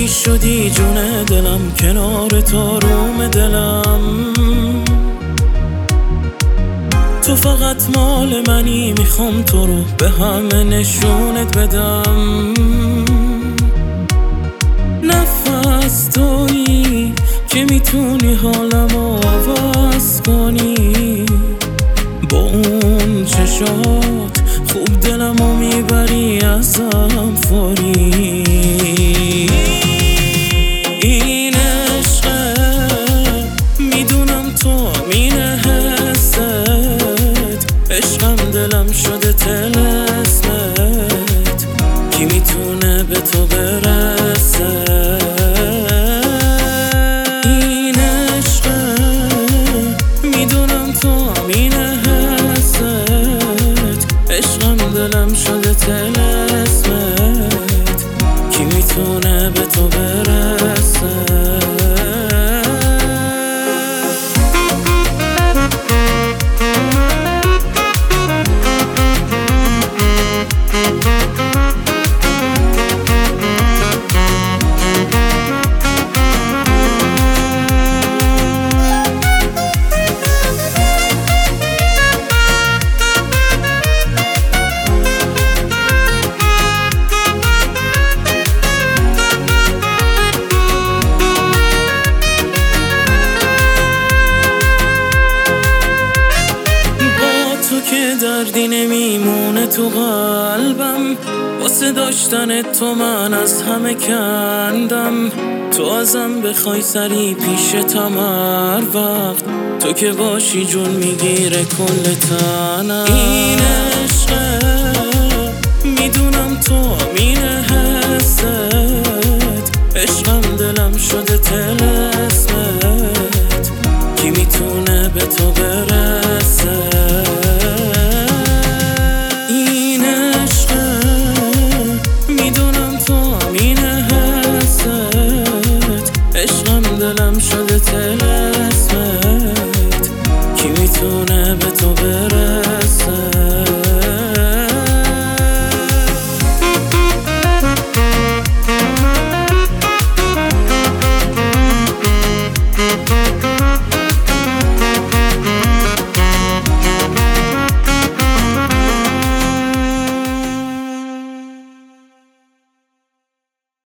تویی شدی جون دلم، کنار تو روم دلم. تو فقط مال منی، میخوام تو رو به همه نشونت بدم. نفس تویی که میتونی حالمو عوض کنی، با اون چشات خوب دلمو میبری ازم فوری. این عشقه میدونم تو مینه حست، عشقم دلم شده طلسمت، کی میتونه به تو برسه؟ این عشقه میدونم تو مینه حست، عشقم دلم شده طلسمت، کی میتونه به تو برسه؟ دردی نمیمونه تو قلبم، واسه داشتن تو من از همه کندم. تو ازم بخوای سری پیشتم هر وقت، تو که باشی جون میگیره کل تنم. این عشقه میدونم تو مینه حست، عشقم دلم شده طلسمت، کی میتونه به تو برسه؟ عشقم دلم شده